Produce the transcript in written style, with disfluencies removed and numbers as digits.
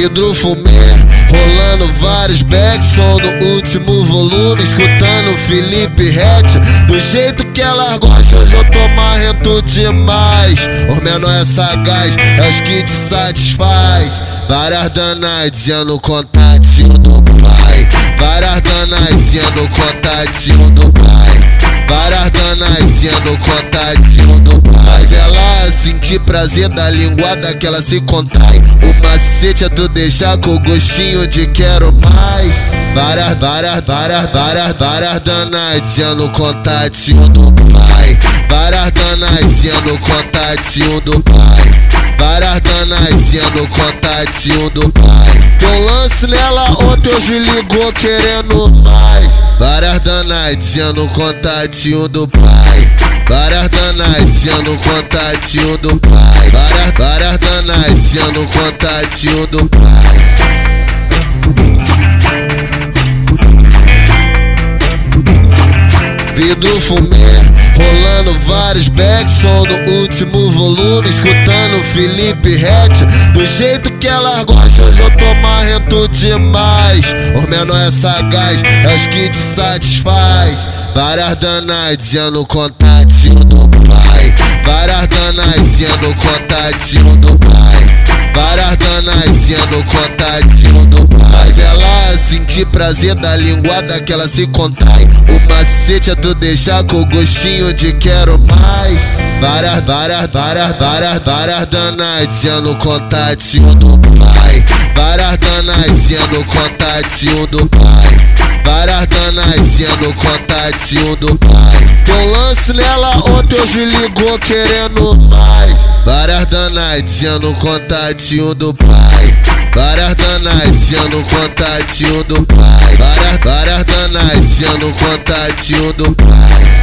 vidro fumê, rolando vários backs, som no último volume, escutando Felipe Ret, do jeito que ela gosta, hoje eu tô marrento demais. Os menor é sagaz, é os que te satisfaz. Várias danadinhas no contatinho do pai, várias danadinhas no contatinho do pai, várias danadinhas no contatinho do pai. Faz ela sentir prazer da linguada que ela se contrai. O macete é tu deixar com gostinho de quero mais. Várias danadinhas no contatinho do pai, várias danadinhas no contatinho do pai, várias danadinhas no contatinho do pai. Teu lance nela ontem hoje ligou querendo mais. Várias danadinhas no contatinho do pai, várias danadinhas no contatinho do pai, várias danadinhas no contatinho do pai. Vidro fumê, rolando vários backs, som no último volume, escutando Felipe Ret, do jeito que ela gosta, hoje eu tô marrento demais. Os menor é sagaz, é os que te satisfaz. Várias danadinhas no contatinho do pai, várias danadinhas no contatinho do pai, várias danadinhas no contatinho do pai. Faz ela sentir prazer da linguada que ela se contrai. O macete é tu deixar com gostinho de quero mais. Várias danadinhas no contatinho do pai, várias danadinhas no contatinho do pai, várias danadinhas no contatinho do pai. Teu lance nela ontem hoje ligou querendo mais. Várias danadinhas no contatinho do pai, várias danadinhas no contatinho do pai, várias danadinhas no contatinho do pai.